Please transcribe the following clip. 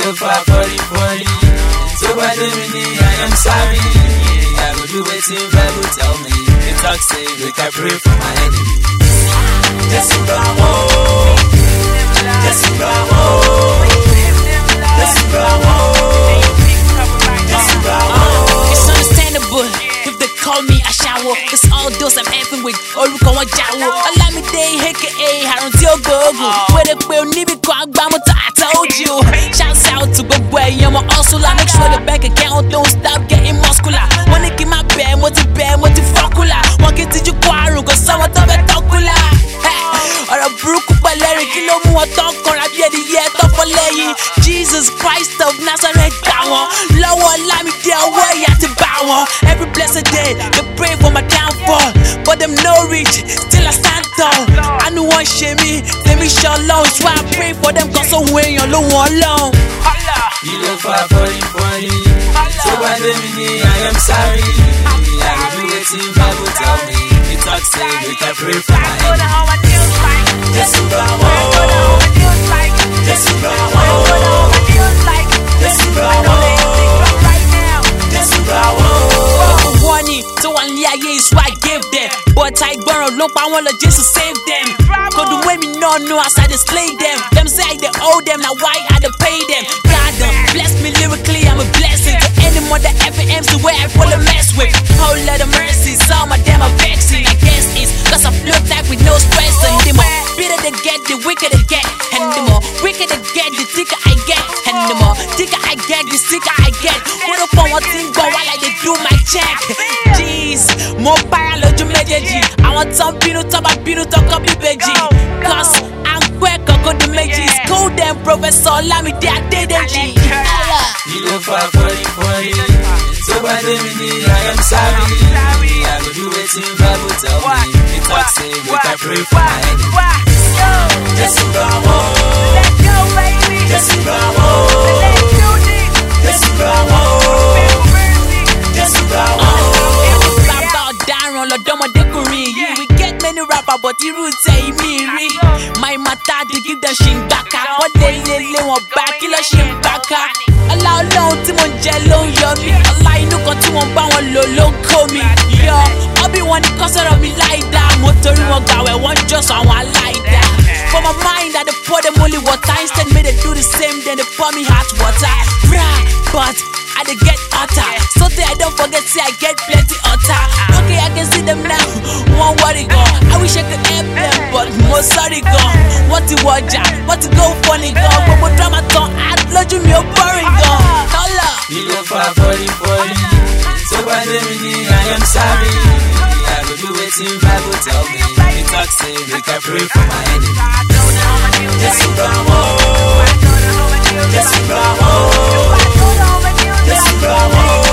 love for the so by the minute I am sorry. I go do waiting Bible tell me. The talk say we can pray for my enemy. Yes, you bravo. Yes, you bravo. Yes, you bravo. Yes, you bravo. It's understandable if they call me a shower, cause all those I'm effing with Oruko wa Jawo. Olamide aka Harun tí ó gbóògùn. Where pé oníbi kan agbámúta, I told you. Shouts out to gbogbo ẹ̀yin ọmọ hustler. Make sure the bank account don't stop getting muscular. Wọ́n ní kí n má bẹ́ẹ̀, mo ti fọ́kùlà. Wọ́n kì í tijú kó àrùn kò sọ́wọ́ tó fẹ́ tọ́kùlà. Ọ̀rọ̀ burúkú pẹ̀lẹ́rìn kí ló mú wọn tán kanra bí ẹdìyẹ tó fọ́ lẹ́yìn. Jesus Christ of Nazareth gbà wọ́n. Lọ́wọ́ Olamide ọwọ́ ẹ̀yà ti bá wọn. Every blessed day they pray for my downfall, but them no reach, still I stand tall. I know one shame me, they me show low, so I pray for them cause so when you're low alone. You look for the so by the minute I am sorry. I will do it in Bible tell me. The talk say we can pray for my enemy. Yes, you bravo. Yes, you bravo. Yes, you bravo. Yes, you bravo. Warning, so one year is what I gave them, but I borrow no power just to save them. Cause the way me no know as I display them. Them say they owe them, now why I dey pay them? God bless me lyrically, I'm a blessing to any mother FMs the way I wanna mess with. Whole lot of mercy, some of them are vexing. I guess it's cause I float like with no stress. And the more bitter they get, the wickeder they get. And the more wicked they get, the thicker I get. And the more thicker I get, the sicker I get. What up on one thing go while I dey do my check. Jeez, mo para lójú méjèèjì. Àwọn tán bínú tán bá bínú tán kọ́ bí bèjì. Cause I'm quick kọ́kọ́ di méjì. School them Professor Olamide Adédèjì. You look for the so by the minute I am sorry. I go do it in Bible tell me. The talk say we can pray for my enemy. Yes, you bravo. Yes, you bravo. Yes, you bravo. Yes, you bravo. We get many rappers, but the roots say me. My matter to give them shing back. What they want back, kill a shing back. Allow long to mon jello, yummy. Allah, you know, to one bound low, call me. Yo, I'll be one concert of me like that. Motor, I want just on one like that. For my mind, I pour them only water. Instead, made they do the same, then they pour me hot water. But I dey get hotter. So that I don't forget, say I get plenty hotter. Okay, I can see them now. One worry gone. I wish I could help them, but most sorry gone. Want to watch out, want to go funny gone. But what drama don't add, lodge me a boring gone. Holla. You look for the so by the minute I am sorry. I go do it in Bible tell me. The talk say we can pray for my enemy. Yes, you bravo. Yes, you bravo. Yes, you bravo.